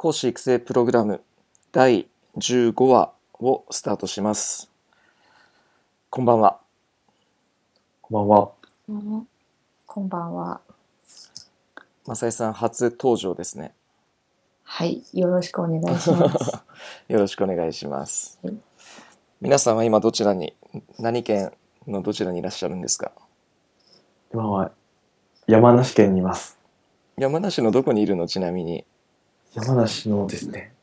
講師育成プログラム第15話をスタートします。こんばんは。 こんばんは。 こんばんは。 正井さん初登場ですね。 はい、よろしくお願いします。 よろしくお願いします。 はい、 皆さんは今何県のどちらにいらっしゃるんですか？ 今は山梨県にいます。 山梨のどこにいるの？ちなみに。 山梨のですね。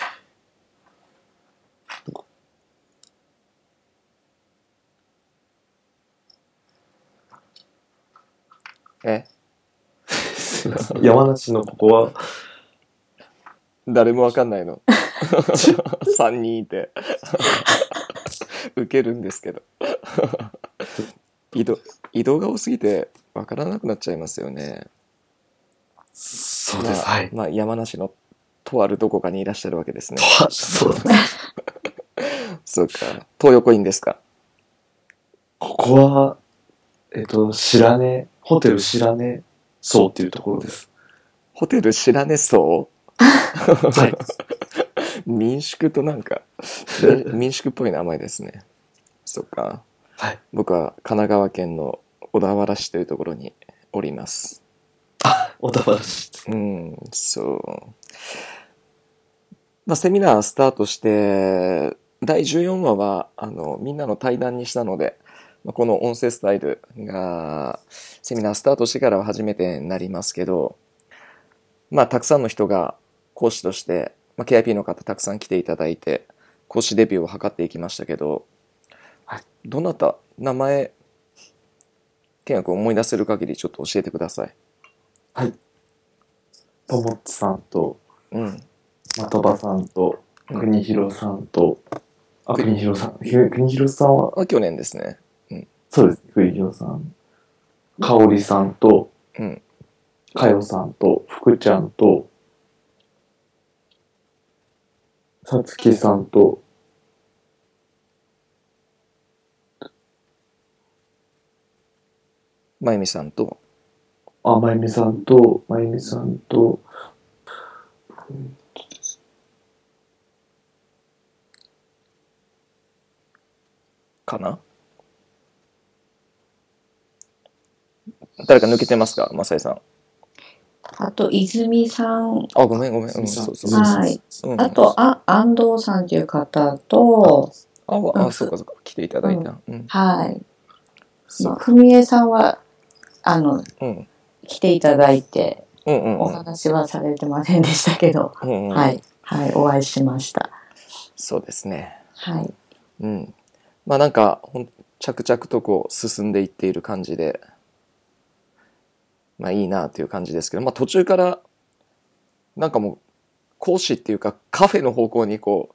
すいません。山梨のここは誰もわかんないの。3人いてウケるんですけど移動が多すぎてわからなくなっちゃいますよね。 そうです。はい。 山梨のとあるどこかにいらっしゃるわけですね。 そうです。 そうか。東横インですか？ ここは白根ホテル白根荘っていうところです。 ホテル白根荘はい。 民宿と民宿っぽい名前ですね。そうか。 はい。 僕は神奈川県の小田原市というところにおります。 小田原市。 そう。セミナースタートして第14話はみんなの対談にしたので、この音声スタイルがセミナースタートしてからは初めてになりますけど、たくさんの人が講師として、KIP の方たくさん来ていただいて講師デビューを図っていきましたけど、 はい、 どなた名前健也君思い出せる限りちょっと教えてください。 はい。ともっちさんと、 的場さんと、国広さんと、国広さんは去年ですね。 そうです。国広さん、かおりさんと、かよさんと、福ちゃんと、さつきさんと、 まゆみさんと、 まゆみさんと、 かな？誰か抜けてますか？正井さん。 あと、泉さん。 ごめん。そう。 はい。あと、安藤さんという方と、 そうか。来ていただいた。 はい。ふみえさんは、来ていただいて、お話はされてませんでしたけど、はい。お会いしました。 そうですね。 はい。 着々と進んでいっている感じで、いいなという感じですけど、途中からもう講師っていうかカフェの方向にこ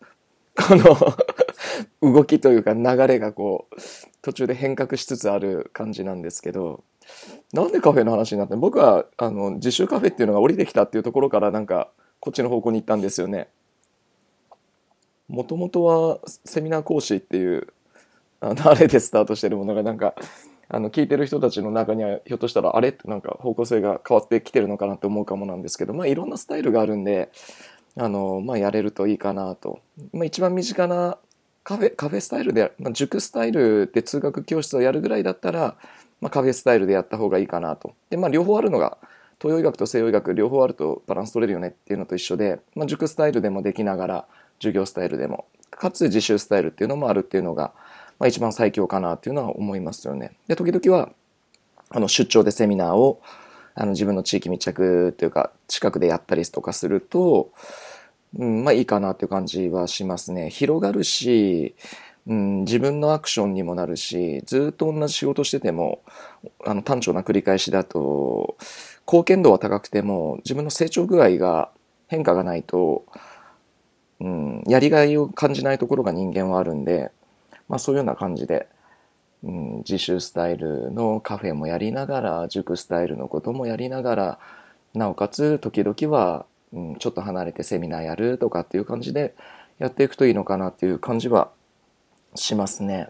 の動きというか流れが途中で変革しつつある感じなんですけど、なんでカフェの話になって、僕は自習カフェっていうのが降りてきたっていうところからこっちの方向に行ったんですよね。もともとはセミナー講師っていうあれでスタートしてるものが聞いてる人たちの中にはひょっとしたらあれって方向性が変わってきてるのかなって思うかもなんですけど、いろんなスタイルがあるんでやれるといいかなと。一番身近なカフェスタイルで、塾スタイルで通学教室をやるぐらいだったら、カフェスタイルでやった方がいいかなと。で両方あるのが東洋医学と西洋医学両方あるとバランス取れるよねっていうのと一緒で、塾スタイルでもできながら授業スタイルでもかつ自習スタイルっていうのもあるっていうのが、一番最強かなっていうのは思いますよね。で時々は出張でセミナーを自分の地域密着というか近くでやったりとかすると、いいかなっていう感じはしますね。広がるし、自分のアクションにもなるし、ずっと同じ仕事してても単調な繰り返しだと貢献度は高くても自分の成長具合が変化がないと、やりがいを感じないところが人間はあるんで、そういうような感じで、自習スタイルのカフェもやりながら塾スタイルのこともやりながら、なおかつ時々は、ちょっと離れてセミナーやるとかっていう感じでやっていくといいのかなっていう感じはしますね。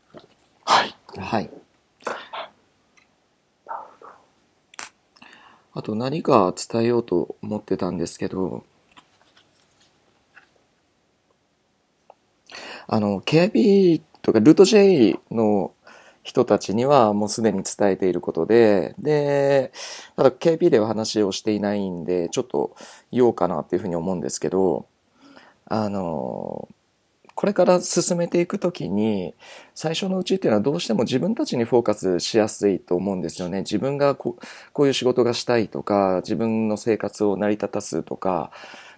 はい。 あと何か伝えようと思ってたんですけど、KIP とかルート J の人たちにはもうすでに伝えていることで、ただ KP では話をしていないんで、ちょっと言おうかなっていうふうに思うんですけど、これから進めていくときに、最初のうちっていうのはどうしても自分たちにフォーカスしやすいと思うんですよね。自分がこういう仕事がしたいとか、自分の生活を成り立たすとか、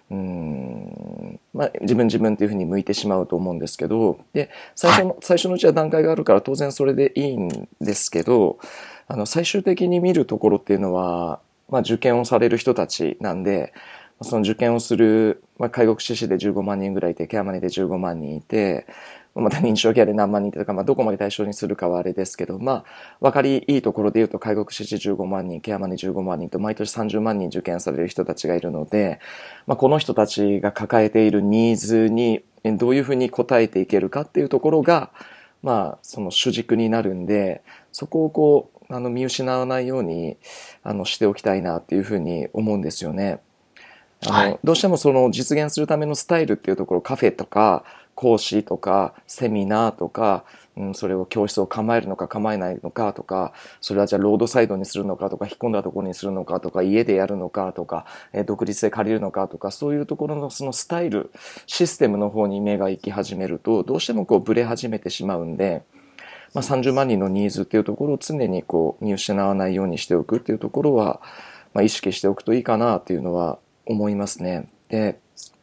自分っていうふうに向いてしまうと思うんですけど、で、最初のうちは段階があるから当然それでいいんですけど、最終的に見るところっていうのは、受験をされる人たちなんで、その受験をする、介護福祉士で15万人ぐらいいて、ケアマネで15万人いて、また認知症ケアで何万人いてとか、どこまで対象にするかはあれですけど、分かりいいところで言うと、介護福祉士15万人、ケアマネ15万人と、毎年30万人受験される人たちがいるので、この人たちが抱えているニーズにどういうふうに応えていけるかっていうところが、その主軸になるんで、そこを見失わないように、しておきたいなっていうふうに思うんですよね。どうしてもその実現するためのスタイルっていうところ、カフェとか講師とかセミナーとか、それを教室を構えるのか構えないのかとか、それはじゃあロードサイドにするのかとか、引っ込んだところにするのかとか、家でやるのかとか、独立で借りるのかとか、そういうところのそのスタイル、システムの方に目が行き始めると、どうしてもブレ始めてしまうんで、30万人のニーズっていうところを常に見失わないようにしておくっていうところは、意識しておくといいかなっていうのは思いますね。で、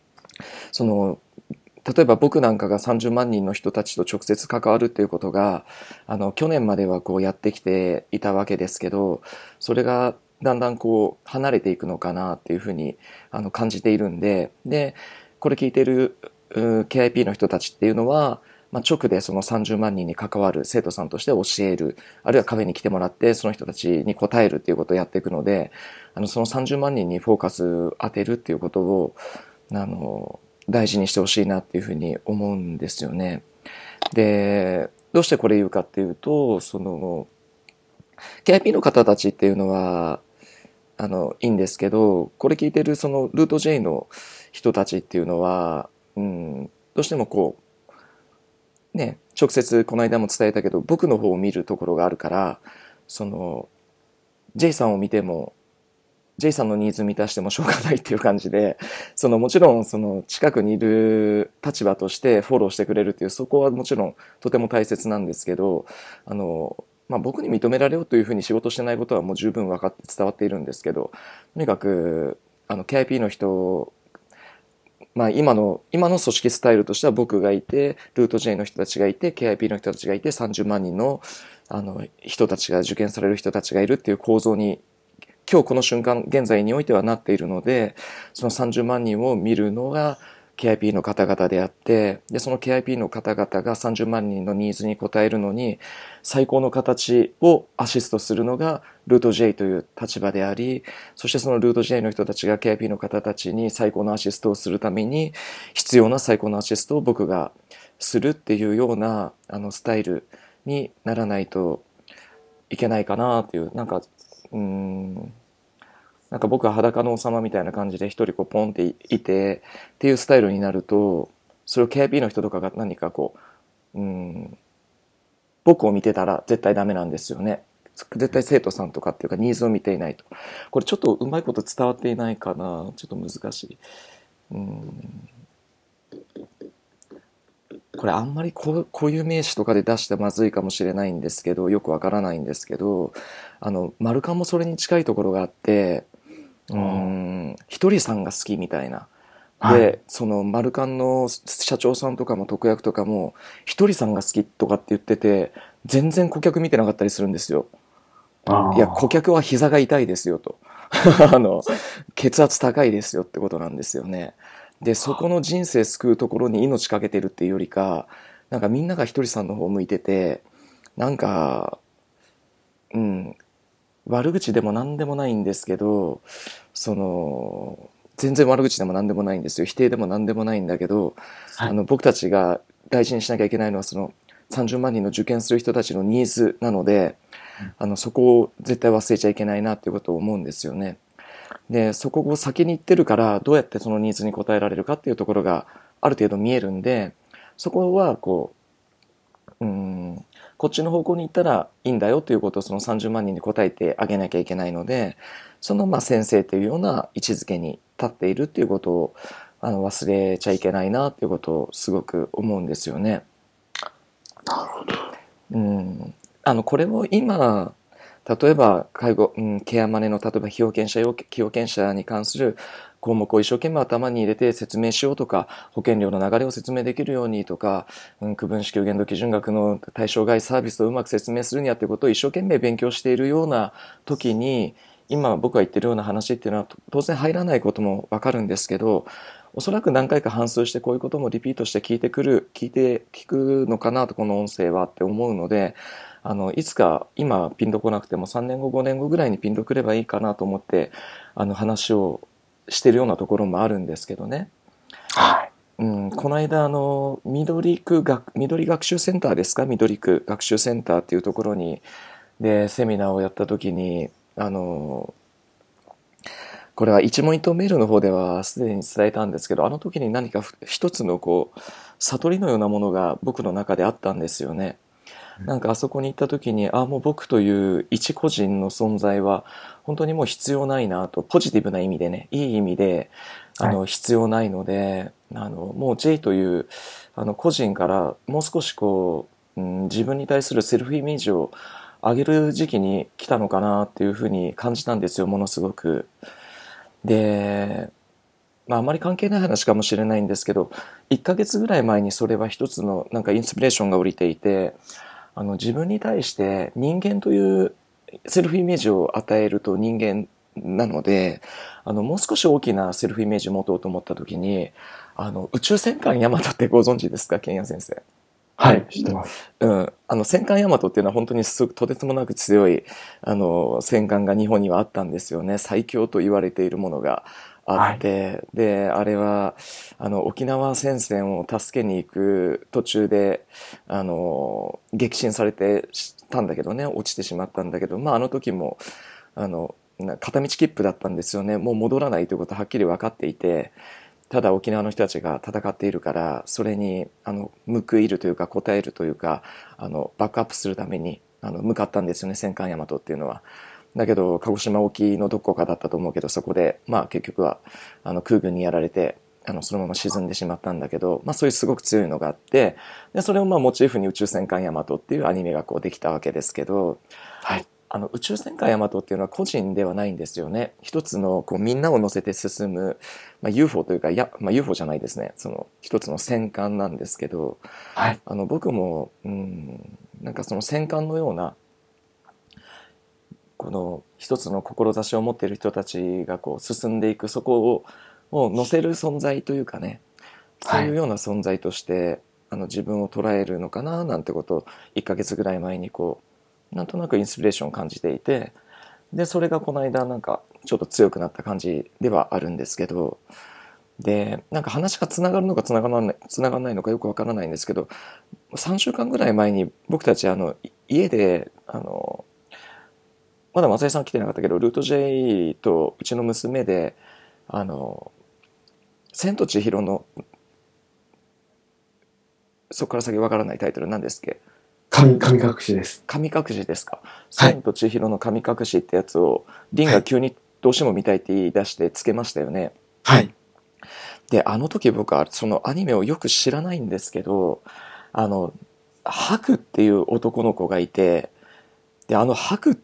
例えば僕なんかが30万人の人たちと直接関わるっていうことが、去年まではやってきていたわけですけど、それがだんだん離れていくのかなっていうふうに感じているんで、これ聞いているKIP の人たちっていうのは、直でその30万人に関わる生徒さんとして教える、あるいはカフェに来てもらってその人たちに答えるっていうことをやっていくので、その30万人にフォーカス当てるっていうことを大事にしてほしいなっていうふうに思うんですよね。で、どうしてこれ言うかっていうと、KIP の方たちっていうのはいいんですけど、これ聞いてるそのルート J の人たちっていうのは、どうしても直接この間も伝えたけど、僕の方を見るところがあるから、J さんを見ても、J さんのニーズ満たしてもしょうがないっていう感じで、もちろん近くにいる立場としてフォローしてくれるっていう、そこはもちろんとても大切なんですけど、僕に認められようというふうに仕事してないことはもう十分分かって伝わっているんですけど、とにかくKIP の人、今の組織スタイルとしては僕がいて、ルート J の人たちがいて、KIP の人たちがいて、30万人の人たちが受験される人たちがいるっていう構造に今日この瞬間現在においてはなっているので、その30万人を見るのが KIP の方々であって、でその KIP の方々が30万人のニーズに応えるのに最高の形をアシストするのがルート J という立場であり、そしてそのルート J の人たちが KIP の方たちに最高のアシストをするために必要な最高のアシストを僕がするっていうようなスタイルにならないといけないかなっていう、なんか僕は裸の王様みたいな感じで一人ポンっていてっていうスタイルになると、それを KIP の人とかが何か僕を見てたら絶対ダメなんですよね。絶対生徒さんとかっていうかニーズを見ていないと。これちょっとうまいこと伝わっていないかな。ちょっと難しい。これあんまり固有名詞とかで出してまずいかもしれないんですけど、よくわからないんですけど、マルカンもそれに近いところがあって、ひとりさんが好きみたいな。で、そのマルカンの社長さんとかも特約とかも、ひとりさんが好きとかって言ってて、全然顧客見てなかったりするんですよ。いや、顧客は膝が痛いですよと。血圧高いですよってことなんですよね。で、そこの人生救うところに命かけてるっていうよりか、なんかみんながひとりさんの方を向いてて、なんか、悪口でも何でもないんですけど、全然悪口でも何でもないんですよ。否定でも何でもないんだけど、僕たちが大事にしなきゃいけないのは30万人の受験する人たちのニーズなので、そこを絶対忘れちゃいけないなっていうことを思うんですよね。 で、そこを先に行ってるから、どうやってそのニーズに応えられるかっていうところがある程度見えるんで、そこはこっちの方向に行ったらいいんだよということをその30万人に答えてあげなきゃいけないので、その先生というような位置づけに立っているっていうことを忘れちゃいけないなっていうことをすごく思うんですよね。 なるほど。 これを今、例えば介護、ケアマネの例えば被保険者に関する項目を一生懸命頭に入れて説明しようとか、保険料の流れを説明できるようにとか、区分支給限度基準額の対象外サービスをうまく説明するにはということを一生懸命勉強しているような時に、今僕が言ってるような話っていうのは当然入らないこともわかるんですけど、おそらく何回か反芻してこういうこともリピートして聞くのかなと、この音声はって思うので、いつか今ピンとこなくても3年後5年後ぐらいにピンとくればいいかなと思って話をしてるようなところもあるんですけどね。 はい。 この間緑学習センターですか、緑区学習センターっていうところにでセミナーをやった時にこれは一問一答メールの方ではすでに伝えたんですけど、あの時に何か一つの悟りのようなものが僕の中であったんですよね。なんかあそこに行った時に、もう僕という一個人の存在は本当にもう必要ないなと、ポジティブな意味でね、いい意味で必要ないので、もう J という個人からもう少し自分に対するセルフイメージを上げる時期に来たのかなっていうふうに感じたんですよ、ものすごく。で、あまり関係ない話かもしれないんですけど、1ヶ月ぐらい前にそれは一つのなんかインスピレーションが降りていて、自分に対して人間というセルフイメージを与えると人間なので、もう少し大きなセルフイメージを持とうと思った時に、宇宙戦艦ヤマトってご存知ですか、ケンヤ先生。 はい、知ってます。 戦艦ヤマトっていうのは本当にとてつもなく強い戦艦が日本にはあったんですよね。最強と言われているものがあって、はい、であれは沖縄戦線を助けに行く途中で撃沈されてたんだけどね、落ちてしまったんだけど、あの時も片道切符だったんですよね。もう戻らないということははっきり分かっていて、ただ沖縄の人たちが戦っているから、それに報いるというか応えるというかバックアップするために向かったんですよね、戦艦大和っていうのは。だけど鹿児島沖のどこかだったと思うけど、そこで結局は空軍にやられてそのまま沈んでしまったんだけど、そういうすごく強いのがあって、でそれをモチーフに宇宙戦艦ヤマトっていうアニメができたわけですけど、はい、宇宙戦艦ヤマトっていうのは個人ではないんですよね。一つのみんなを乗せて進む、UFO というかUFO じゃないですね、その一つの戦艦なんですけど、はい、僕もなんかその戦艦のようなこの一つの志を持っている人たちが進んでいく、そこを乗せる存在というかね、そういうような存在として、自分を捉えるのかななんてことを1ヶ月ぐらい前になんとなくインスピレーションを感じていて、でそれがこの間なんかちょっと強くなった感じではあるんですけど、でなんか話がつながるのかつながらないのかよくわからないんですけど、3週間ぐらい前に僕たち家でまだ松井さん来てなかったけど、ルート J とうちの娘で千と千尋の、そこから先わからないタイトルなんですっけ。 神隠しです。 神隠しですか。千と千尋の神隠しってやつをリンが急にどうしても見たいって言い出してつけましたよね。 はい。 で時僕はそのアニメをよく知らないんですけど、ハクっていう男の子がいて、でハクって、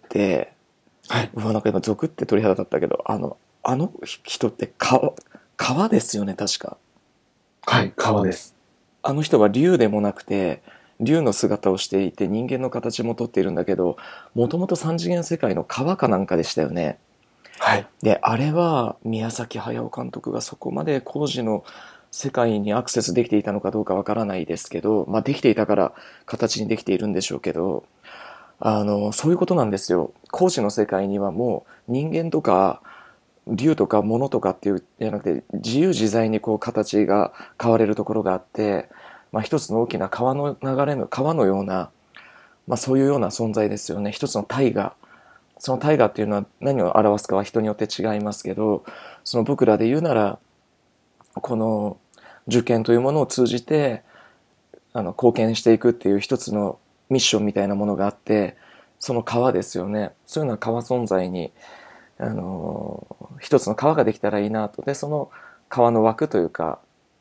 はい、なんか今ゾクって鳥肌立ったけど、あの人って川ですよね、確か。 はい、川です。 あの人は竜でもなくて、竜の姿をしていて人間の形もとっているんだけど、もともと三次元世界の川かなんかでしたよね。はい。であれは宮崎駿監督がそこまで工事の世界にアクセスできていたのかどうかわからないですけど、できていたから形にできているんでしょうけど、そういうことなんですよ。工事の世界にはもう人間とか竜とか物とかっていうじゃなくて、自由自在に形が変われるところがあって、一つの大きな川の流れの川のような、そういうような存在ですよね。一つの大河、 その大河っていうのは何を表すかは人によって違いますけど、その僕らで言うならこの受験というものを通じて貢献していくっていう一つのミッションみたいなものがあって、その川ですよね。そういうのは川存在に一つの川ができたらいいなと。でその川の枠というか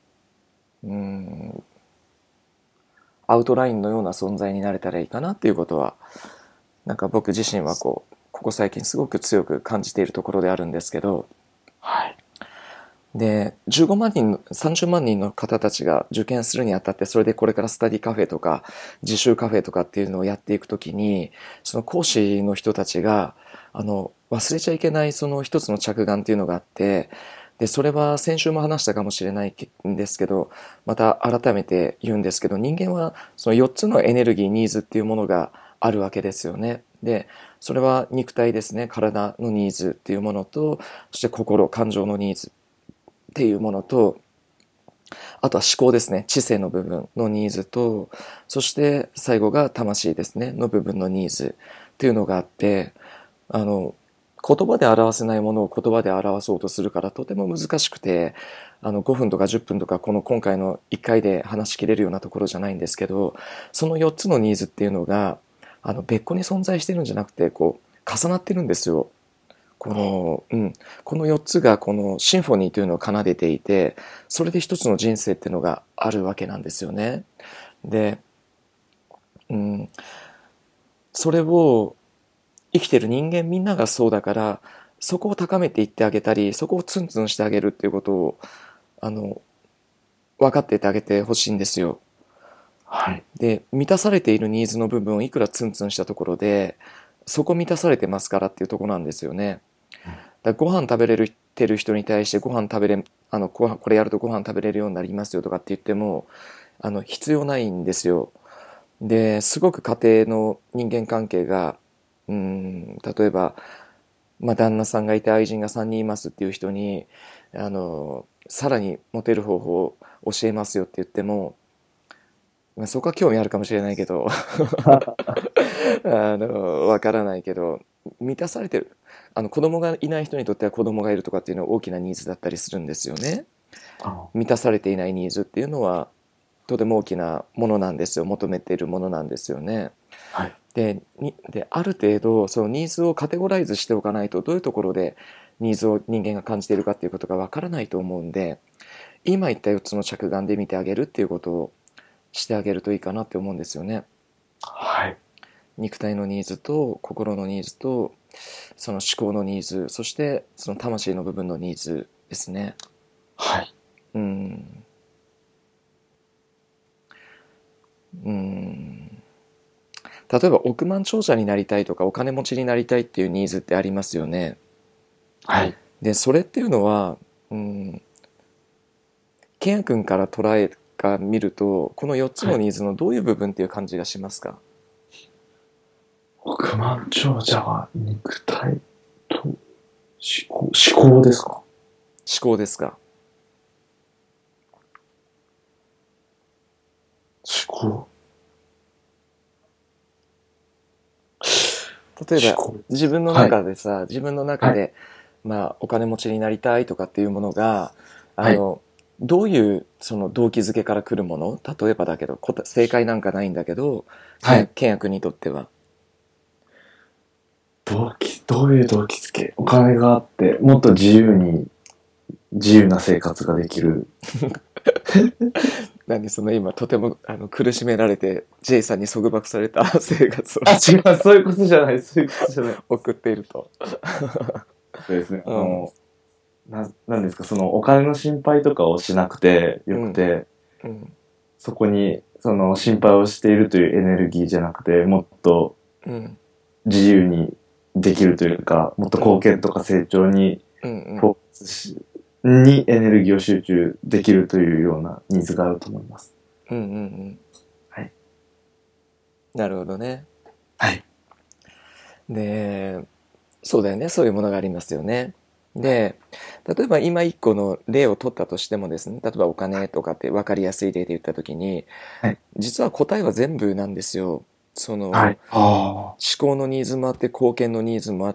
アウトラインのような存在になれたらいいかなっていうことは、なんか僕自身はここ最近すごく強く感じているところであるんですけど、 はい。 で15万人30万人の方たちが受験するにあたって、それでこれからスタディカフェとか自習カフェとかっていうのをやっていくときに、その講師の人たちが忘れちゃいけないその一つの着眼っていうのがあって、でそれは先週も話したかもしれないんですけど、また改めて言うんですけど、人間はその4つのエネルギーニーズっていうものがあるわけですよね。でそれは肉体ですね、体のニーズっていうものと、そして心感情のニーズっていうものと、あとは思考ですね、知性の部分のニーズと、そして最後が魂ですねの部分のニーズっていうのがあって、言葉で表せないものを言葉で表そうとするからとても難しくて、5分とか10分とか今回の1回で話しきれるようなところじゃないんですけど、その4つのニーズっていうのが別個に存在してるんじゃなくて重なってるんですよ。この4つがこのシンフォニーというのを奏でていて、それで一つの人生っていうのがあるわけなんですよね。で、それを生きてる人間みんながそうだから、そこを高めていってあげたり、そこをツンツンしてあげるっていうことを分かっていてあげてほしいんですよ。 はい。 で満たされているニーズの部分をいくらツンツンしたところで、そこ満たされてますからっていうところなんですよね。だご飯食べれてる人に対してご飯食べれこれやるとご飯食べれるようになりますよとかって言っても必要ないんですよ。ですごく家庭の人間関係が例えば、旦那さんがいて愛人が3人いますっていう人にさらにモテる方法を教えますよって言っても、そこは興味あるかもしれないけどわからないけど、満たされてる子供がいない人にとっては子供がいるとかっていうのは大きなニーズだったりするんですよね。満たされていないニーズっていうのはとても大きなものなんですよ。求めているものなんですよね。 はい。 である程度そのニーズをカテゴライズしておかないと、どういうところでニーズを人間が感じているかっていうことがわからないと思うんで、今言った4つの着眼で見てあげるっていうことをしてあげるといいかなって思うんですよね。 はい。 肉体のニーズと心のニーズとその思考のニーズ、そしてその魂の部分のニーズですね。 はい。 例えば億万長者になりたいとかお金持ちになりたいっていうニーズってありますよね。 はい。 でそれっていうのはケンヤ君から捉えが見ると、この4つのニーズのどういう部分っていう感じがしますか？ 億万長者は肉体と思考ですか？思考ですか？ 思考。 例えば自分の中でさ、自分の中で、お金持ちになりたいとかっていうものがどういうその動機づけから来るもの？例えばだけど正解なんかないんだけど、ケンヤ君にとってはどういう動機づけ？お金があってもっと自由な生活ができる。 その今とても苦しめられて J さんに束縛された生活を違う、そういうことじゃない、 送っていると。 そうですね。なんですか、そのお金の心配とかをしなくてよくて、そこにその心配をしているというエネルギーじゃなくて、もっと自由にできるというか、もっと貢献とか成長にフォーカスにエネルギーを集中できるというようなニーズがあると思います。 はい。なるほどね。 はい。 で、そうだよね。そういうものがありますよね。で、例えば今1個の例を取ったとしてもですね、例えばお金とかって分かりやすい例で言ったときに、実は答えは全部なんですよ。 その、 はい。 思考のニーズもあって、貢献のニーズもあって、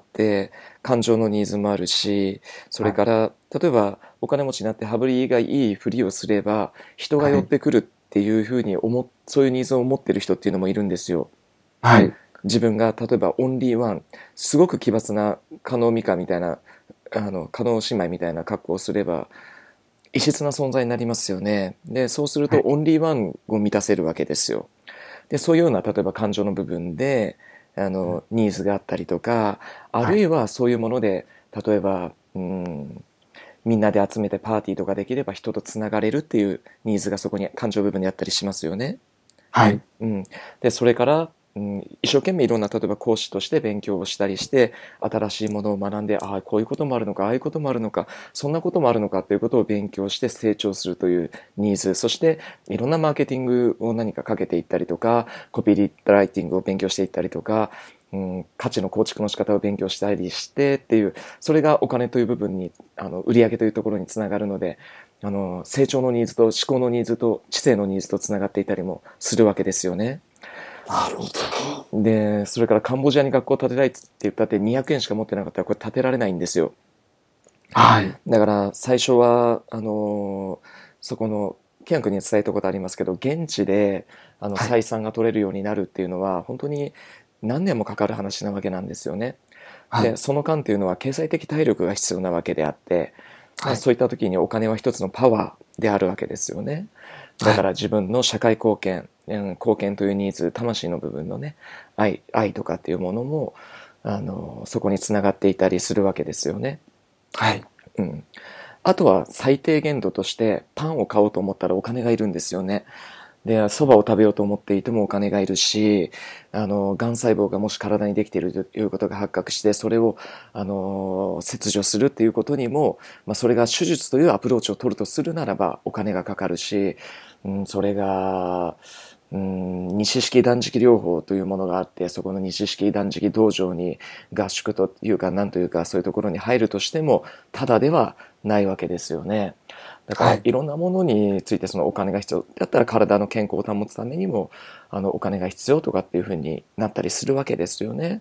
感情のニーズもあるし、それから、例えばお金持ちになって羽振りがいいふりをすれば、人が寄ってくるっていうふうにそういうニーズを持ってる人っていうのもいるんですよ。 はい。 自分が例えばオンリーワン、すごく奇抜な加納美香みたいな、加納姉妹みたいな格好をすれば、異質な存在になりますよね。で、そうするとオンリーワンを満たせるわけですよ。で、そういうような、例えば感情の部分で、ニーズがあったりとか、あるいはそういうもので、例えば、みんなで集めてパーティーとかできれば人とつながれるっていうニーズがそこに感情部分であったりしますよね。 はい。 で、それから、一生懸命いろんな、例えば講師として勉強をしたりして、新しいものを学んで、ああ、こういうこともあるのか、ああいうこともあるのか、そんなこともあるのかということを勉強して成長するというニーズ、そしていろんなマーケティングを何かかけていったりとか、コピーライティングを勉強していったりとか、価値の構築の仕方を勉強したりしてっていう、それがお金という部分に、売上というところにつながるので、成長のニーズと思考のニーズと知性のニーズとつながっていたりもするわけですよね。 なるほど。 で、それからカンボジアに学校を建てたいって言ったって200円しか持ってなかったらこれ建てられないんですよ。 はい。 だから最初は、そこの、ケン君に伝えたことありますけど、現地で採算が取れるようになるっていうのは本当に何年もかかる話なわけなんですよね。で、その間っていうのは経済的体力が必要なわけであって、そういった時にお金は一つのパワーであるわけですよね。だから自分の社会貢献、貢献というニーズ、魂の部分のね、愛とかっていうものも、そこにつながっていたりするわけですよね。 はい。 あとは最低限度としてパンを買おうと思ったらお金がいるんですよね。で、蕎麦を食べようと思っていてもお金がいるし、癌細胞がもし体にできているということが発覚して、それを、切除するっていうことにも、それが手術というアプローチを取るとするならばお金がかかるし、それが、西式断食療法というものがあって、そこの西式断食道場に合宿というか、なんというか、そういうところに入るとしても、ただではないわけですよね。だから、いろんなものについてそのお金が必要。だったら体の健康を保つためにも、お金が必要とかっていうふうになったりするわけですよね。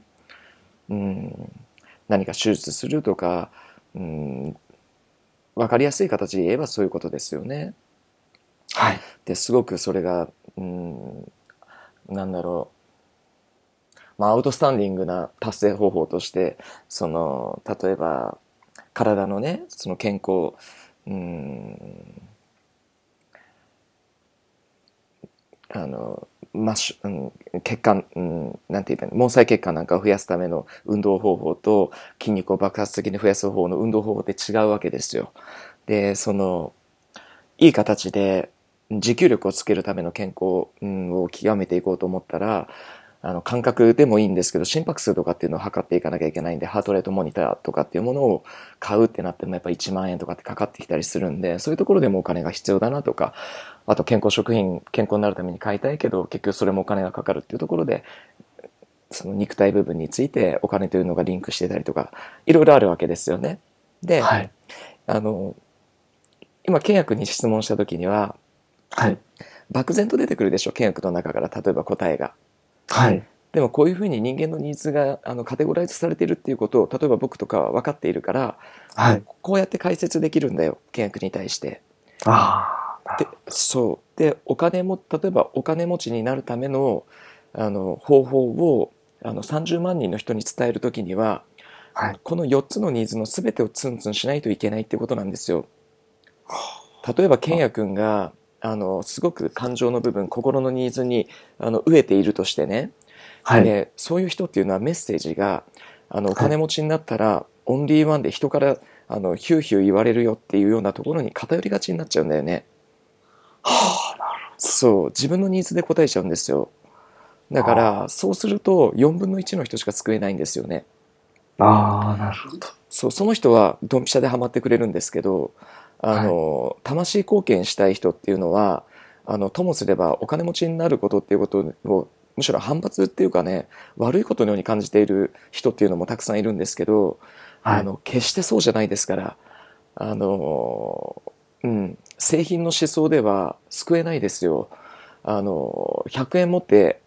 何か手術するとか、わかりやすい形で言えばそういうことですよね。 はい。 ですごくそれが、なんだろう、アウトスタンディングな達成方法として、例えば、体のね、その健康、血管、なんて言えばいいの、毛細血管なんかを増やすための運動方法と筋肉を爆発的に増やす方法の運動方法って違うわけですよ。で、いい形で持久力をつけるための健康を極めていこうと思ったら、感覚でもいいんですけど、心拍数とかっていうのを測っていかなきゃいけないんで、ハートレートモニターとかっていうものを買うってなってもやっぱ1万円とかってかかってきたりするんで、そういうところでもお金が必要だなとか、あと健康食品、健康になるために買いたいけど、結局それもお金がかかるっていうところで、その肉体部分についてお金というのがリンクしてたりとか、いろいろあるわけですよね。で、 はい。 今、契約に質問した時には、 はい。 漠然と出てくるでしょ、契約の中から例えば答えが。 はい。 でもこういうふうに人間のニーズがカテゴライズされているっていうことを、例えば僕とかは分かっているから、 はい。 こうやって解説できるんだよ、契約に対して。 ああ。 で、そう。で、例えばお金持ちになるための、方法を、30万人の人に伝えるときには、 はい。 この4つのニーズの全てをツンツンしないといけないってことなんですよ。例えば、ケンヤ君が、すごく感情の部分、心のニーズに、飢えているとしてね。 はい。 で、そういう人っていうのはメッセージが、お金持ちになったら、オンリーワンで人から、ヒューヒュー言われるよっていうようなところに偏りがちになっちゃうんだよね。 はあ、なるそう、自分のニーズで答えちゃうんですよ。だから、そうすると4分の1の人しか救えないんですよね。 ああ、なるほど。 そう、その人はドンピシャでハマってくれるんですけど、魂貢献したい人っていうのは、ともすればお金持ちになることっていうことを、むしろ反発っていうかね、悪いことのように感じている人っていうのもたくさんいるんですけど、 はい。 決してそうじゃないですから、製品の思想では救えないですよ。100円持って、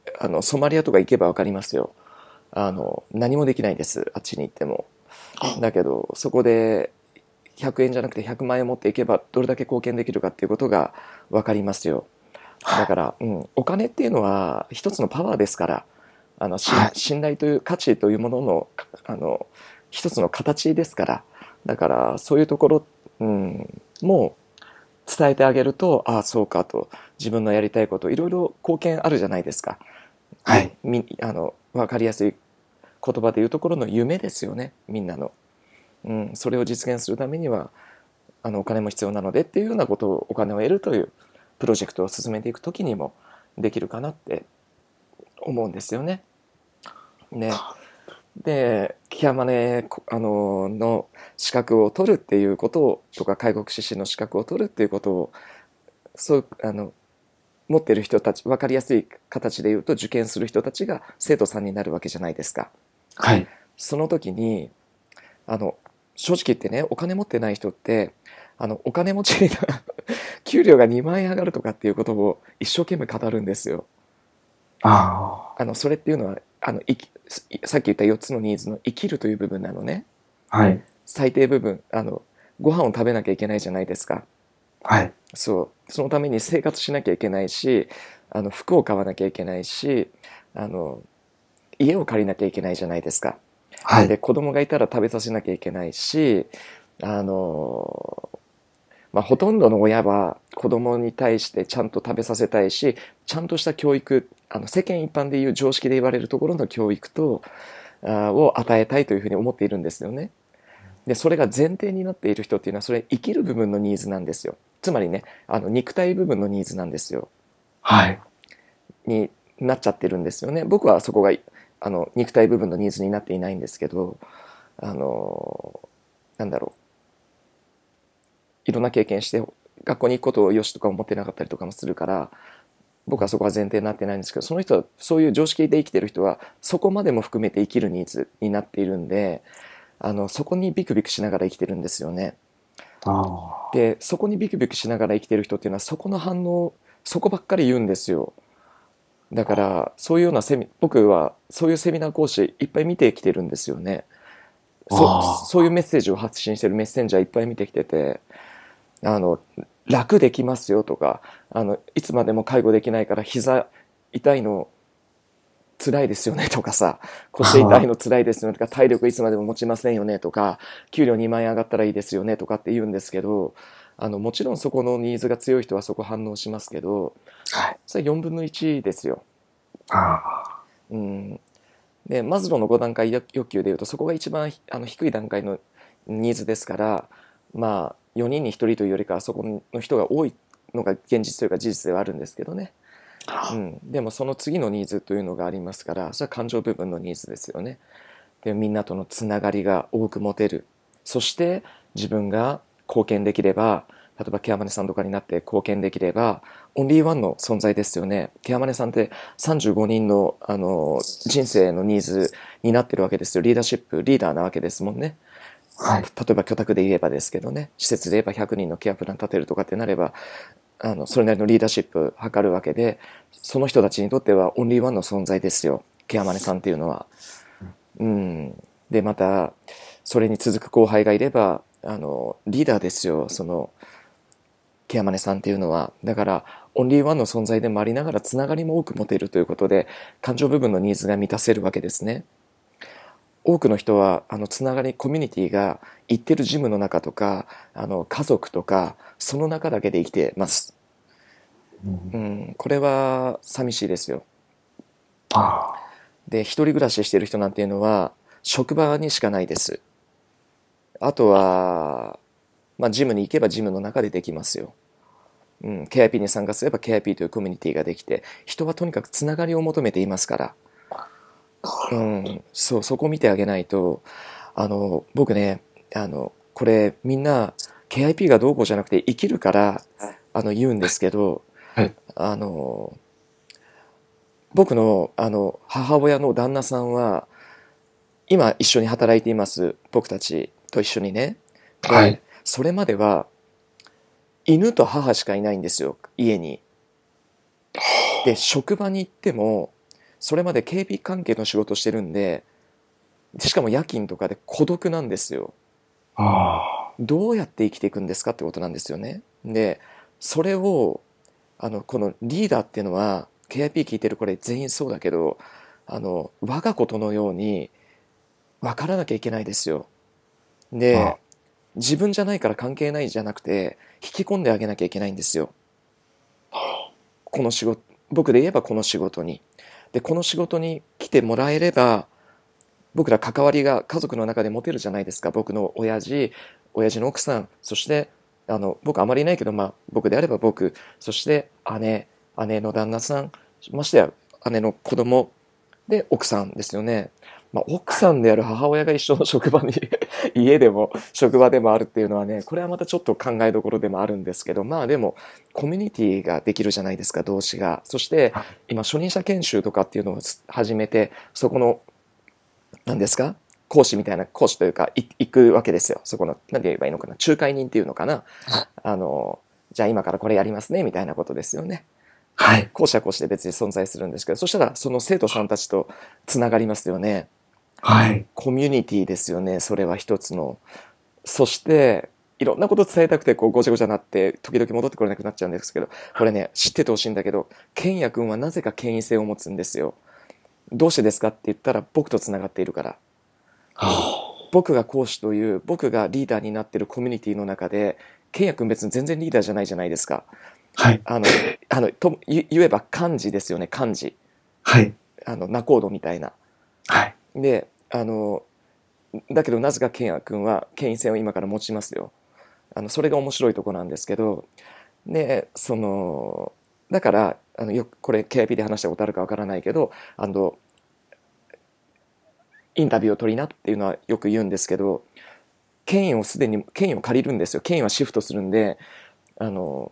ソマリアとか行けば分かりますよ。何もできないです、あっちに行っても。だけどそこで100円じゃなくて100万円持っていけばどれだけ貢献できるかっていうことが分かりますよ。だから、お金っていうのは一つのパワーですから、信頼という価値というものの、一つの形ですから、だからそういうところ、もう伝えてあげると、ああそうかと、自分のやりたいこといろいろ貢献あるじゃないですか。 はい。 分かりやすい言葉でいうところの夢ですよね、みんなの。それを実現するためにはお金も必要なのでっていうようなことを、お金を得るというプロジェクトを進めていくときにもできるかなって思うんですよね。ね。で、ケアマネの資格を取るっていうことをとか、介護福祉士の資格を取るっていうことを、そう持ってる人たち、分かりやすい形で言うと、受験する人たちが生徒さんになるわけじゃないですか。 はい。 その時に正直言ってね、お金持ってない人ってお金持ちに給料が2万円上がるとかっていうことを一生懸命語るんですよ。それっていうのはさっき言った4つのニーズの生きるという部分なのね。 はい。 最低部分、ご飯を食べなきゃいけないじゃないですか。 はい。 そのために生活しなきゃいけないし、服を買わなきゃいけないし、家を借りなきゃいけないじゃないですか。 はい。 で、子供がいたら食べさせなきゃいけないし、ほとんどの親は子供に対してちゃんと食べさせたいし、ちゃんとした教育、世間一般でいう常識で言われるところの教育を与えたいというふうに思っているんですよね。で、それが前提になっている人っていうのは、それ生きる部分のニーズなんですよ。つまりね、肉体部分のニーズなんですよ。 はい。 になっちゃってるんですよね。僕はそこが肉体部分のニーズになっていないんですけど、なんだろう、いろんな経験して学校に行くことをよしとか思ってなかったりとかもするから、僕はそこは前提になってないんですけど、その人は、そういう常識で生きてる人はそこまでも含めて生きるニーズになっているんで、そこにビクビクしながら生きてるんですよね。で、そこにビクビクしながら生きてる人っていうのは、そこの反応、そこばっかり言うんですよ。だからそういうような僕はそういうセミナー講師いっぱい見てきてるんですよね。そういうメッセージを発信してるメッセンジャーいっぱい見てきてて、楽できますよとか、いつまでも介護できないから膝痛いの辛いですよねとかさ、腰痛いの辛いですよねとか、体力いつまでも持ちませんよねとか、給料2万円上がったらいいですよねとかって言うんですけど、もちろんそこのニーズが強い人はそこ反応しますけど、それ4分の1ですよ。で、マズローの5段階欲求でいうと、そこが一番低い段階のニーズですから、まあ4人に1人というよりかはそこの人が多いのが現実というか事実ではあるんですけどね。でもその次のニーズというのがありますから、それは感情部分のニーズですよね。で、みんなとのつながりが多く持てる。そして自分が貢献できれば、例えばケアマネさんとかになって貢献できれば、オンリーワンの存在ですよね。ケアマネさんって35人の、人生のニーズになってるわけですよ。リーダーシップ、リーダーなわけですもんね。例えば居宅で言えばですけどね、施設で言えば100人のケアプラン立てるとかってなれば、それなりのリーダーシップを図るわけで、その人たちにとってはオンリーワンの存在ですよ、ケアマネさんっていうのは。で、またそれに続く後輩がいればリーダーですよ、そのケアマネさんっていうのは。だからオンリーワンの存在でもありながら、つながりも多く持てるということで、感情部分のニーズが満たせるわけですね。多くの人はつながり、コミュニティが行ってるジムの中とか家族とか、その中だけで生きてます。これは寂しいですよ。で、一人暮らししてる人なんていうのは職場にしかないです。あとは、ジムに行けばジムの中でできますよ。KIP に参加すれば KIP というコミュニティができて、人はとにかくつながりを求めていますから。そこを見てあげないと。僕ね、これみんな KIP がどうこうじゃなくて生きるから言うんですけど、僕の母親の旦那さんは今一緒に働いています。僕たちと一緒にね。で、それまでは犬と母しかいないんですよ、家に。で、職場に行ってもそれまで警備関係の仕事してるんで、しかも夜勤とかで孤独なんですよ。どうやって生きていくんですかってことなんですよね。で、それを、このリーダーっていうのは、KIP 聞いてるこれ全員そうだけど、我がことのように分からなきゃいけないですよ。で、自分じゃないから関係ないじゃなくて、引き込んであげなきゃいけないんですよ。この仕事、僕で言えばこの仕事に。で、この仕事に来てもらえれば、僕ら関わりが家族の中で持てるじゃないですか。僕の親父の奥さん、そして僕あまりいないけど、僕であれば僕、そして姉の旦那さん、ましてや姉の子供で奥さんですよね。奥さんである母親が一緒の職場に家でも職場でもあるっていうのはね、これはまたちょっと考えどころでもあるんですけど、でもコミュニティができるじゃないですか、同志が。そして今初任者研修とかっていうのを始めて、そこの何ですか、講師というか行くわけですよ。そこの何て言えばいいのかな、仲介人っていうのかな、じゃあ今からこれやりますねみたいなことですよね。 はい。 講師は講師で別に存在するんですけど、そしたらその生徒さんたちとつながりますよね。 はい。 コミュニティですよね、それは一つの。そしていろんなこと伝えたくてごちゃごちゃになって時々戻ってこれなくなっちゃうんですけど、これね、知っててほしいんだけど、健也くんはなぜか権威性を持つんですよ。どうしてですかって言ったら、僕とつながっているから。僕が講師という、僕がリーダーになっているコミュニティの中で、健也くん別に全然リーダーじゃないじゃないですか。 はい。 と言えば幹事ですよね、幹事。 はい。 仲人みたいな。 はい。 で、だけどなぜか健也くんは権威性を今から持ちますよ。それが面白いとこなんですけど、で、だから、よくこれ KIP で話したことあるかわからないけど、インタビューを取りなっていうのはよく言うんですけど、権威を借りるんですよ。権威はシフトするんで、ど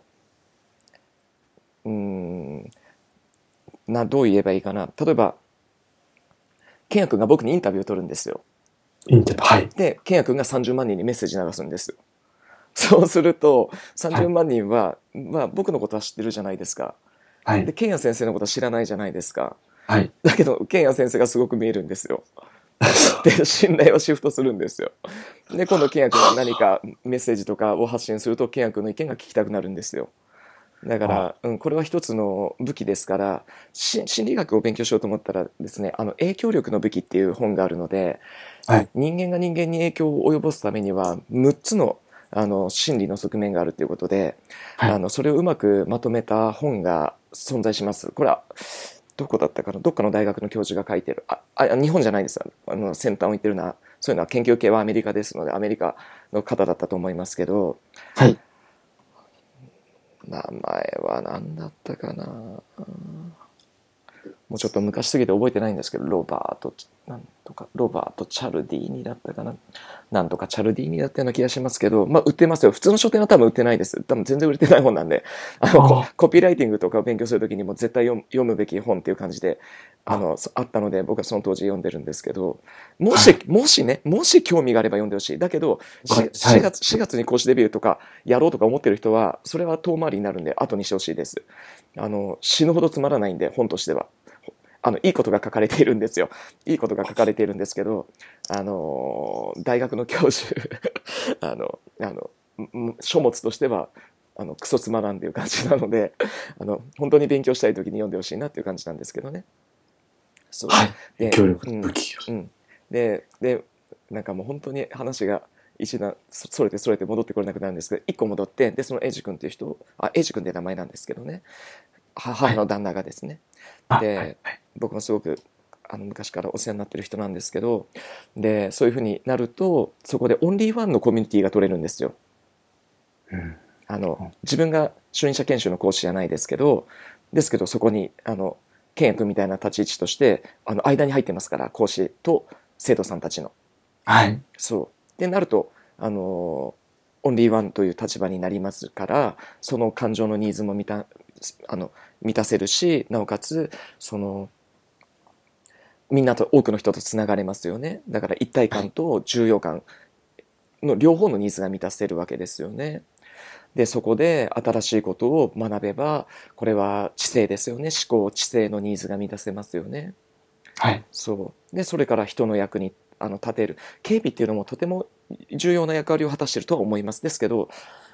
う言えばいいかな。例えば、健也くんが僕にインタビューを取るんですよ。 はい。 で、健也くんが30万人にメッセージ流すんですよ。そうすると、30万人は、僕のことは知ってるじゃないですか。 はい。 で、健也先生のことは知らないじゃないですか。 はい。 だけど、健也先生がすごく見えるんですよ。で、信頼をシフトするんですよ。で、今度、健也くんが何かメッセージとかを発信すると、健也くんの意見が聞きたくなるんですよ。だから、これは一つの武器ですから、心理学を勉強しようと思ったらですね、影響力の武器っていう本があるので、 はい、 人間が人間に影響を及ぼすためには、6つの心理の側面があるということで、はい、それをうまくまとめた本が存在します。これはどこだったかな、どっかの大学の教授が書いてる。日本じゃないです。先端を言ってるのは、そういうのは研究系はアメリカですので、アメリカの方だったと思いますけど、 はい、 名前は何だったかな、もうちょっと昔すぎて覚えてないんですけど、ロバート・チャルディーニだったかな、なんとかチャルディーニだったような気がしますけど、売ってますよ。普通の書店は多分売ってないです。多分全然売れてない本なんで、コピーライティングとかを勉強するときにも絶対読むべき本っていう感じで、あったので、僕はその当時読んでるんですけど、もし興味があれば読んでほしい。だけど、4月に講師デビューとかやろうとか思ってる人は、それは遠回りになるんで、後にしてほしいです。死ぬほどつまらないんで、本としては。いいことが書かれているんですよ。いいことが書かれているんですけど、大学の教授書物としてはクソつまらんっていう感じなので、本当に勉強したい時に読んでほしいなっていう感じなんですけどね。 そう。はい。で、協力の武器。 で、なんかもう本当に話が一段それて戻ってこれなくなるんですけど、一個戻って、で、そのエイジ君っていう人、エイジ君って名前なんですけどね。母の旦那がですね。で、僕もすごく昔からお世話になってる人なんですけど、でそういうふうになると、そこでオンリーワンのコミュニティが取れるんですよ。自分が初任者研修の講師じゃないですけど、そこに健也君みたいな立ち位置として間に入ってますから、講師と生徒さんたちの。 はい。 そうでなるとオンリーワンという立場になりますから、その感情のニーズも満たせるし、なおかつみんなと多くの人とつながれますよね。だから一体感と重要感の両方のニーズが満たせるわけですよね。でそこで新しいことを学べば、これは知性ですよね。思考知性のニーズが満たせますよね。 はい。 そうでそれから人の役に立てる警備っていうのもとても重要な役割を果たしているとは思います。ですけど、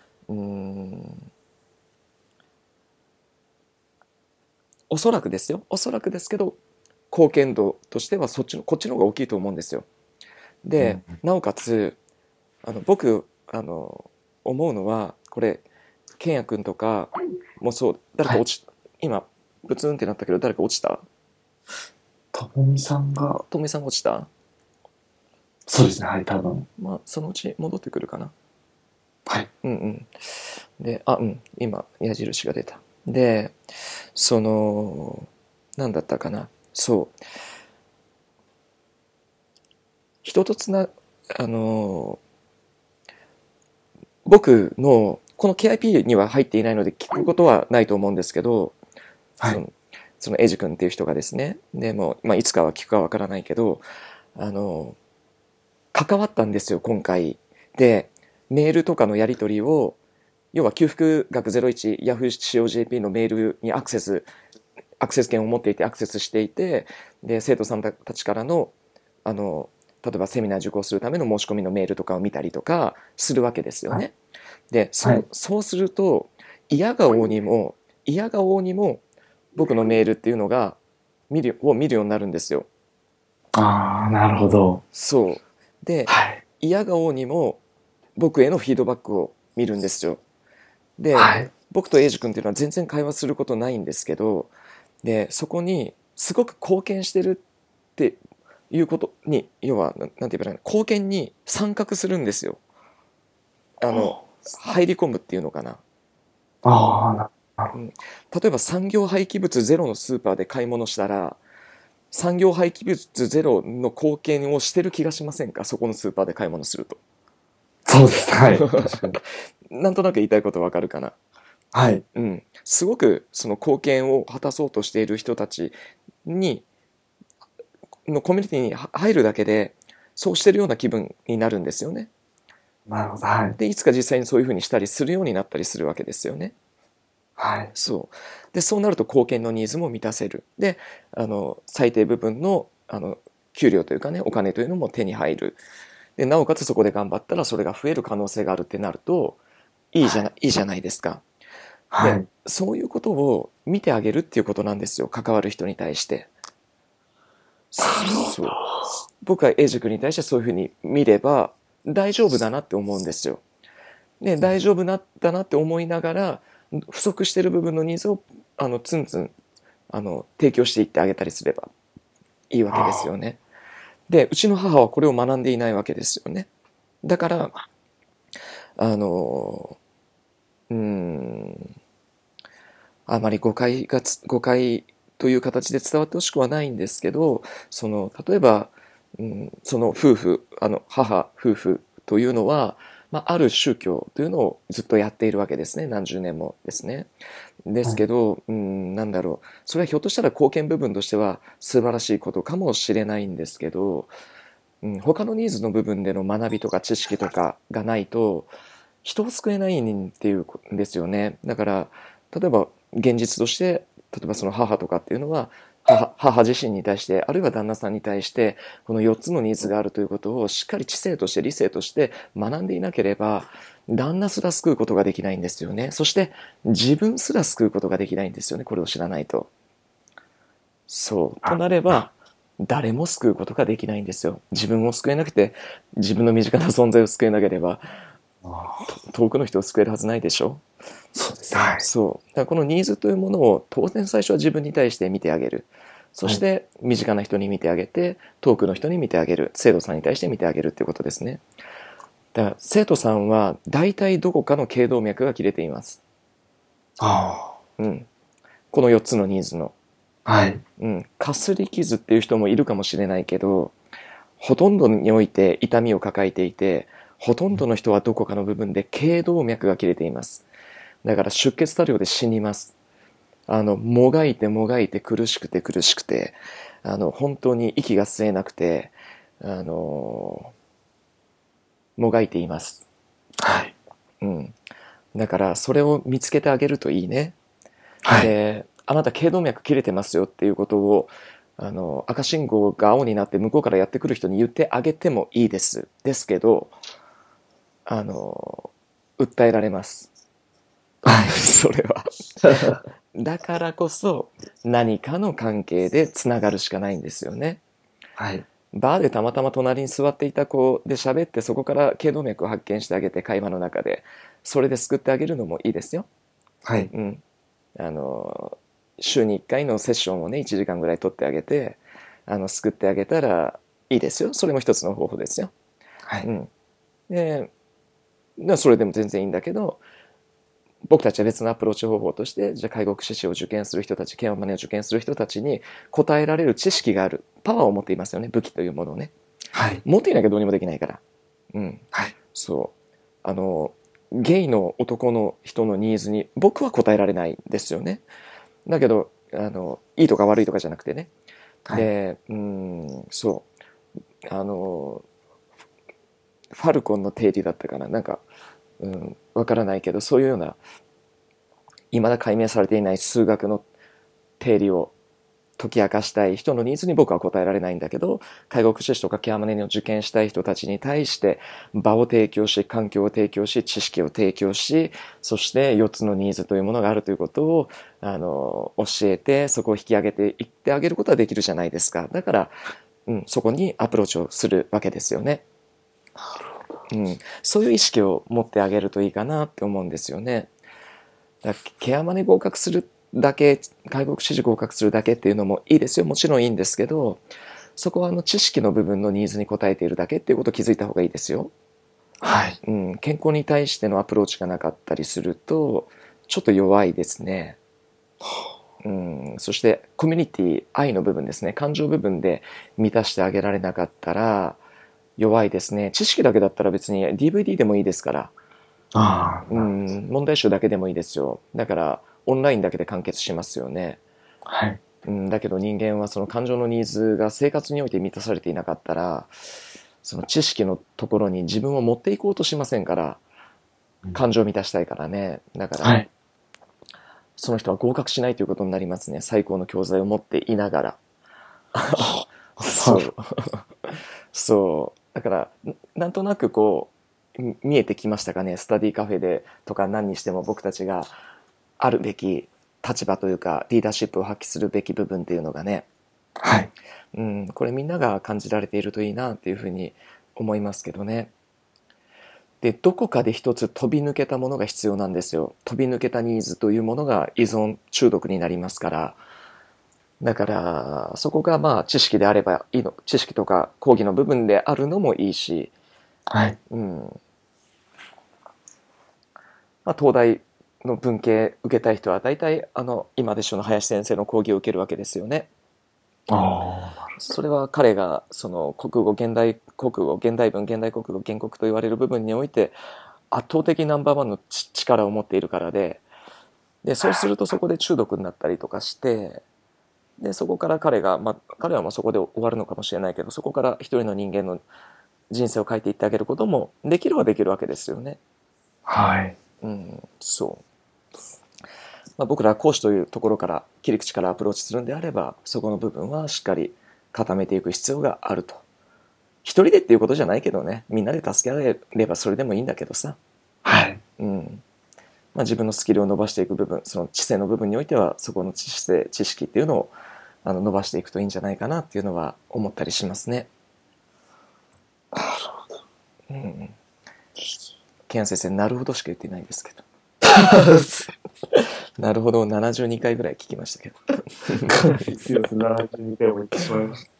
おそらくですよ、おそらくですけど貢献度としてはこっちの方が大きいと思うんですよ。で、なおかつ僕思うのはこれ健也君とかもそう誰か今ブツンってなったけど誰か落ちた？ ともみさんが。 ともみさんが落ちた？ そうですね、はい、多分。 まあそのうち戻ってくるかな。 はい。 で、今矢印が出た。で、なんだったかな。そう。人と僕のこの KIP には入っていないので聞くことはないと思うんですけど、 はい、 そのエイジ君っていう人がですね、でもいつかは聞くかわからないけど、関わったんですよ今回。でメールとかのやり取りを、要は給付額01 Yahoo 使用 JP のメールにアクセス権を持っていてアクセスしていて、で生徒さんたちからの例えばセミナー受講するための申し込みのメールとかを見たりとかするわけですよね。はい、でそうすると嫌顔にも僕のメールっていうのが見るようになるんですよ。 ああ、なるほど。 そうで、はい、嫌顔にも僕へのフィードバックを見るんですよ。で、はい、僕とエイジ君っていうのは全然会話することないんですけど、でそこにすごく貢献してるっていうことに、要はなんて言えばいいの、貢献に参画するんですよ。入り込むっていうのかな。例えば産業廃棄物ゼロのスーパーで買い物したら、産業廃棄物ゼロの貢献をしてる気がしませんか？そこのスーパーで買い物すると。 そうです。はい。確かに。 なんとなく言いたいことわかるかな。 はい。 すごくその貢献を果たそうとしている人たちのコミュニティに入るだけでそうしてるような気分になるんですよね。 なるほど。はい。 でいつか実際にそういうふうにしたりするようになったりするわけですよね。 はい。 そうなると貢献のニーズも満たせる。で最低部分の給料というかね、お金というのも手に入る。でなおかつそこで頑張ったらそれが増える可能性があるってなるといいじゃないですか。はい、でそういうことを見てあげるっていうことなんですよ、関わる人に対して。そう僕はエイジ君に対してそういうふうに見れば大丈夫だなって思うんですよ。で大丈夫だなって思いながら不足している部分のニーズをツンツン提供していってあげたりすればいいわけですよね。でうちの母はこれを学んでいないわけですよね。だからあまり誤解という形で伝わってほしくはないんですけど、例えば、その夫婦夫婦というのは、ある宗教というのをずっとやっているわけですね、何十年もですね。ですけど、なんだろう、それはひょっとしたら貢献部分としては素晴らしいことかもしれないんですけど、他のニーズの部分での学びとか知識とかがないと人を救えないんっていうんですよね。だから例えば現実として、例えばその母とかっていうのは母自身に対して、あるいは旦那さんに対してこの4つのニーズがあるということをしっかり知性として理性として学んでいなければ、旦那すら救うことができないんですよね。そして自分すら救うことができないんですよね、これを知らないと。そうとなれば誰も救うことができないんですよ。自分を救えなくて、自分の身近な存在を救えなければ遠くの人を救えるはずないでしょ。 そうです。はい。 だからこのニーズというものを当然最初は自分に対して見てあげる。そして身近な人に見てあげて、遠くの人に見てあげる。生徒さんに対して見てあげるっていうことですね。だから生徒さんは大体どこかの頸動脈が切れています。この4つのニーズの。はい。かすり傷っていう人もいるかもしれないけど、ほとんどにおいて痛みを抱えていて、ほとんどの人はどこかの部分で頸動脈が切れています。だから出血多量で死にます。もがいて苦しくて、本当に息が吸えなくて、もがいています。はい。だからそれを見つけてあげるといいね。はい。で、あなた頸動脈切れてますよっていうことを赤信号が青になって向こうからやってくる人に言ってあげてもいいです。ですけど、訴えられます。 はい。 それは。だからこそ、何かの関係でつながるしかないんですよね。 はい。 バーでたまたま隣に座っていた子で喋って、そこから頸動脈を発見してあげて、会話の中で、それで救ってあげるのもいいですよ。 はい。 うん。週に1回のセッションをね、1時間ぐらい取ってあげて、救ってあげたらいいですよ。それも一つの方法ですよ。 はい。 うん。で、それでも全然いいんだけど、僕たちは別のアプローチ方法として、じゃあ介護福祉士を受験する人たち、ケアマネを受験する人たちに答えられる知識がある、パワーを持っていますよね、武器というものをね。 はい。 持っていなきゃどうにもできないから。うん。 はい。 そう。ゲイの男の人のニーズに僕は答えられないんですよね。だけど、いいとか悪いとかじゃなくてね。 はい。 で、そう。ファルコンの定理だったかな。なんか、わからないけど、そういうような、未だ解明されていない数学の定理を解き明かしたい人のニーズに僕は答えられないんだけど、介護福祉士とかケアマネを受験したい人たちに対して場を提供し、環境を提供し、知識を提供し、そして4つのニーズというものがあるということを教えて、そこを引き上げていってあげることはできるじゃないですか。だから、そこにアプローチをするわけですよね。そういう意識を持ってあげるといいかなって思うんですよね。だからケアマネ合格するだけ、介護福祉士合格するだけっていうのもいいですよ。もちろんいいんですけど、そこは知識の部分のニーズに応えているだけっていうことを気づいた方がいいですよ。 はい。 健康に対してのアプローチがなかったりすると、ちょっと弱いですね。そしてコミュニティ、愛の部分ですね。感情部分で満たしてあげられなかったら弱いですね。知識だけだったら別に DVD でもいいですから。問題集だけでもいいですよ。だからオンラインだけで完結しますよね。 はい。 だけど人間はその感情のニーズが生活において満たされていなかったら、その知識のところに自分を持っていこうとしませんから、感情を満たしたいからね。だから、 はい。 その人は合格しないということになりますね。最高の教材を持っていながら。そう。そう。だから、なんとなくこう、見えてきましたかね。スタディカフェでとか何にしても僕たちがあるべき立場というか、リーダーシップを発揮するべき部分っていうのがね。 はい。 これみんなが感じられているといいなっていうふうに思いますけどね。で、どこかで一つ飛び抜けたものが必要なんですよ。飛び抜けたニーズというものが依存中毒になりますから。だから、そこがまあ知識であればいいの。知識とか講義の部分であるのもいいし、 はい。 東大の文系受けたい人は大体今でしょの林先生の講義を受けるわけですよね。それは彼がその国語、現代国語、現代文、現代国語、原告と言われる部分において圧倒的ナンバーワンの力を持っているからで、そうするとそこで中毒になったりとかして、でそこから彼はそこで終わるのかもしれないけど、そこから一人の人間の人生を変えていってあげることもできるはできるわけですよね。 はい。 そう。僕ら講師というところから切り口からアプローチするんであれば、そこの部分はしっかり固めていく必要があると。一人でっていうことじゃないけどね、みんなで助け合えればそれでもいいんだけどさ。 はい。 自分のスキルを伸ばしていく部分、その知性の部分においては、そこの知識っていうのを伸ばしていくといいんじゃないかなっていうのは思ったりしますね。 なるほど。 ケン先生、なるほどしか言ってないんですけど。なるほど、72回ぐらい聞きましたけど。 すいません、72回も言ってしまいました。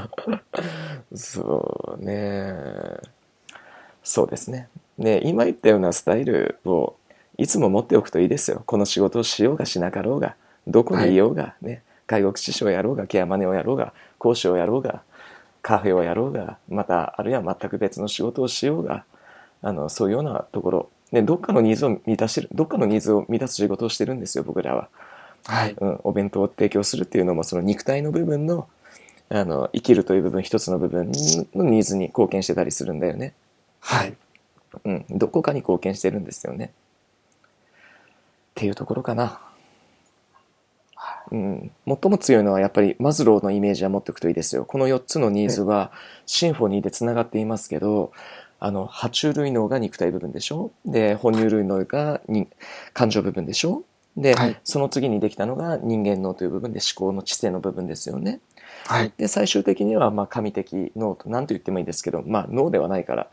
そうね。そうですね。今言ったようなスタイルをいつも持っておくといいですよ。この仕事をしようがしなかろうが、どこにいようが、介護福祉士をやろうが、ケアマネをやろうが、講師をやろうが、カフェをやろうが、またあるいは全く別の仕事をしようが、そういうようなところ、どっかのニーズを満たす仕事をしてるんですよ、僕らは。 はい。 お弁当を提供するっていうのも、その肉体の部分の、生きるという部分、一つの部分のニーズに貢献してたりするんだよね。 はい。 どこかに貢献してるんですよね。っていうところかな。 最も強いのはやっぱりマズローのイメージは持っておくといいですよ。この4つのニーズはシンフォニーでつながっていますけど、爬虫類脳が肉体部分でしょ。で、哺乳類脳が感情部分でしょ。で、その次にできたのが人間脳という部分で思考の知性の部分ですよね。で、最終的には神的脳と何と言ってもいいですけど、脳ではないから、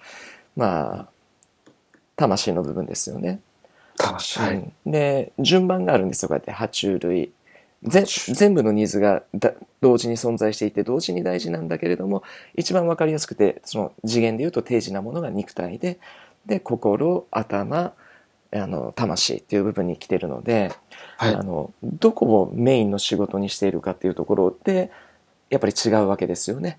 魂の部分ですよね。 魂。 で、順番があるんですよ。こうやって爬虫類。全部のニーズが同時に存在していて同時に大事なんだけれども、一番わかりやすくてその次元でいうと定時なものが肉体で、心、頭、魂っていう部分に来てるので、どこをメインの仕事にしているかっていうところでやっぱり違うわけですよね。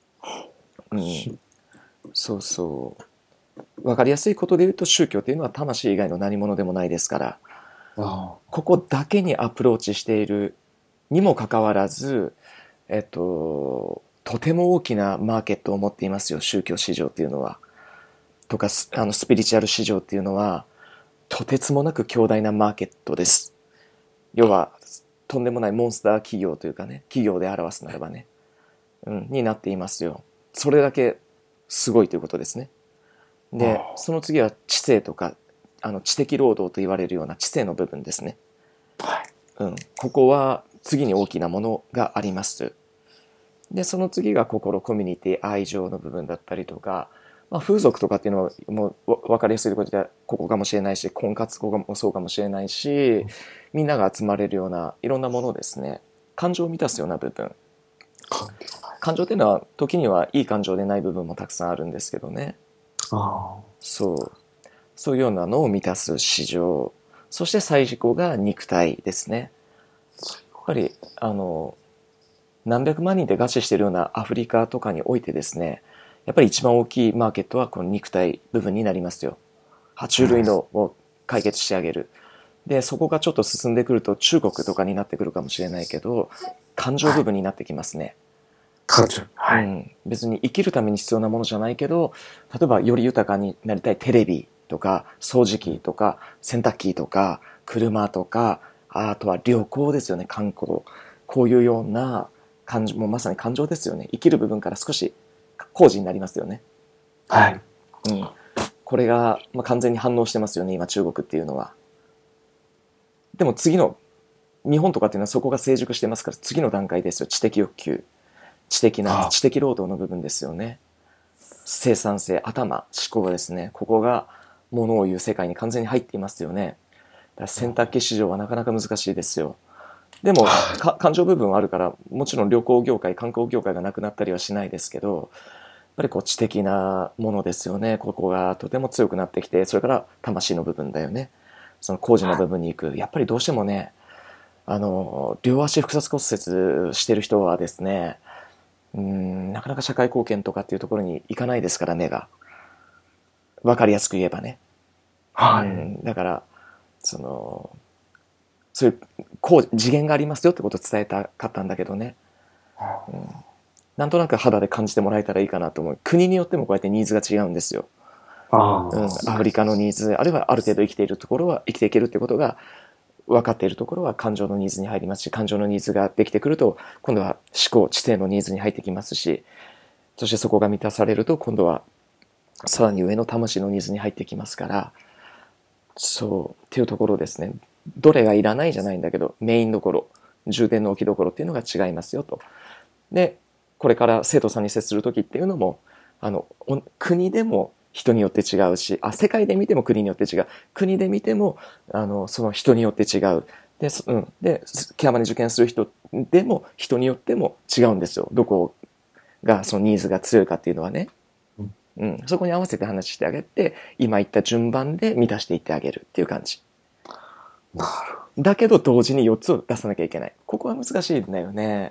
そうそう。わかりやすいことで言うと、宗教っていうのは魂以外の何者でもないですから、ここだけにアプローチしているにもかかわらず、とても大きなマーケットを持っていますよ、宗教市場っていうのは。とかスピリチュアル市場っていうのは、とてつもなく強大なマーケットです。要は、とんでもないモンスター企業というかね、企業で表すならばね、になっていますよ。それだけすごいということですね。で、その次は知性とか、知的労働と言われるような知性の部分ですね。ここは次に大きなものがあります。で、その次が心、コミュニティ、愛情の部分だったりとか、風俗とかっていうのはもう分かりやすいことでここかもしれないし、婚活もそうかもしれないし、みんなが集まれるようないろんなものですね。感情を満たすような部分。感情っていうのは時にはいい感情でない部分もたくさんあるんですけどね。そういうようなのを満たす市場。そして最後が肉体ですね。やっぱり何百万人で餓死しているようなアフリカとかにおいてですね、やっぱり一番大きいマーケットはこの肉体部分になりますよ。爬虫類脳を解決してあげる。で、そこがちょっと進んでくると中国とかになってくるかもしれないけど、感情部分になってきますね。別に生きるために必要なものじゃないけど、例えばより豊かになりたいテレビとか掃除機とか洗濯機とか車とか、あとは旅行ですよね、観光。こういうような感情、もうまさに感情ですよね。生きる部分から少し工事になりますよね。これが、完全に反応してますよね、今中国っていうのは。でも次の日本とかっていうのはそこが成熟してますから、次の段階ですよ。知的欲求、知的労働の部分ですよね。生産性、頭、思考ですね。ここがものを言う世界に完全に入っていますよね。だから洗濯機市場はなかなか難しいですよ。でも感情部分はあるから、もちろん旅行業界、観光業界がなくなったりはしないですけど、やっぱりこう知的なものですよね。ここがとても強くなってきて、それから魂の部分だよね。その工事の部分に行く。やっぱりどうしてもね、両足複雑骨折してる人はですね、なかなか社会貢献とかっていうところに行かないですから、目が。わかりやすく言えばね。だから、そういう次元がありますよってことを伝えたかったんだけどね。なんとなく肌で感じてもらえたらいいかなと思う。国によってもこうやってニーズが違うんですよ。アフリカのニーズ、あるいはある程度生きているところは、生きていけるってことが分かっているところは感情のニーズに入りますし、感情のニーズができてくると、今度は思考、知性のニーズに入ってきますし、そしてそこが満たされると、今度はさらに上の魂のニーズに入ってきますから、そうっていうところですね。どれがいらないじゃないんだけど、メインどころ、重点の置きどころっていうのが違いますよと。で、これから生徒さんに接するときっていうのも、国でも人によって違うし、世界で見ても国によって違う。国で見ても、その人によって違う。で、ケアマネ受験する人でも人によっても違うんですよ。どこがそのニーズが強いかっていうのはね。そこに合わせて話してあげて、今言った順番で満たしていってあげるっていう感じ。だけど同時に4つを出さなきゃいけない。ここは難しいんだよね。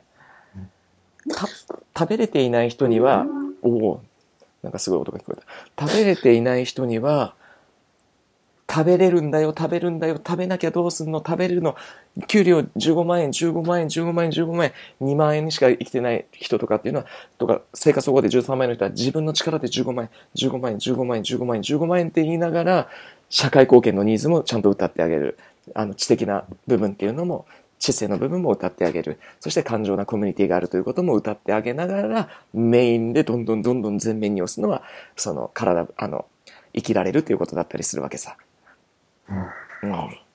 食べれていない人には、なんかすごい音が聞こえた。食べれていない人には、食べれるんだよ、食べるんだよ、食べなきゃどうすんの、食べれるの、給料15万円、15万円、15万円、15万円、2万円にしか生きてない人とかっていうのは、とか、生活保護で13万円の人は自分の力で15万円、15万円、15万円、15万円、15万円って言いながら、社会貢献のニーズもちゃんと歌ってあげる。知的な部分っていうのも姿勢の部分も歌ってあげる。そして感情なコミュニティがあるということも歌ってあげながら、メインでどんどん前面に押すのは、その体、生きられるということだったりするわけさ。うん。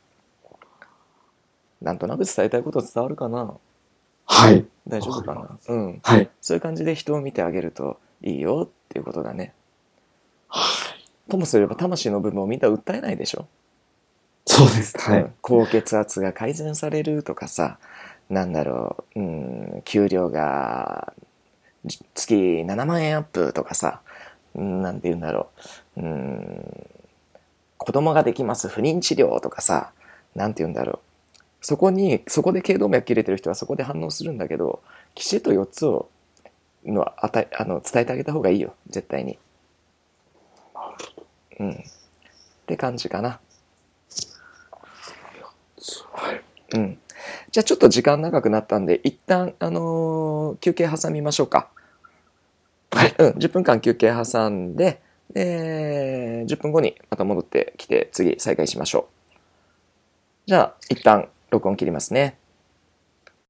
なんとなく伝えたいこと伝わるかな？ はい。 大丈夫かな？うん。 はい。 そういう感じで人を見てあげるといいよっていうことだね。 はい。 ともすれば魂の部分をみんな訴えないでしょ？ そうです。はい。 高血圧が改善されるとかさ、給料が月7万円アップとかさ、なんて言うんだろう。子供ができます不妊治療とかさ、なんて言うんだろう。そこで頸動脈切れてる人はそこで反応するんだけど、きちっと4つを伝えてあげた方がいいよ、絶対に。って感じかな。 はい。 じゃあちょっと時間長くなったんで、一旦、休憩挟みましょうか。 はい。 10分間休憩挟んで、10分後にまた戻ってきて、次再開しましょう。じゃあ、一旦録音切りますね。